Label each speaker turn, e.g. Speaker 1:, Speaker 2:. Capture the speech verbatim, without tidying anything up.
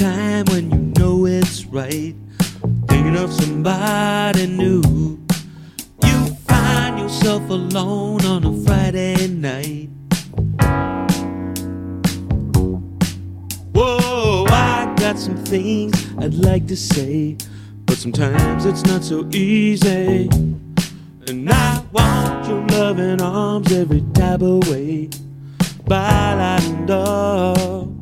Speaker 1: time when you know it's right, thinking of somebody new. You find yourself alone on a Friday night. Whoa, I got some things I'd like to say, but sometimes it's not so easy. And I want your loving arms every type of way. Bailando.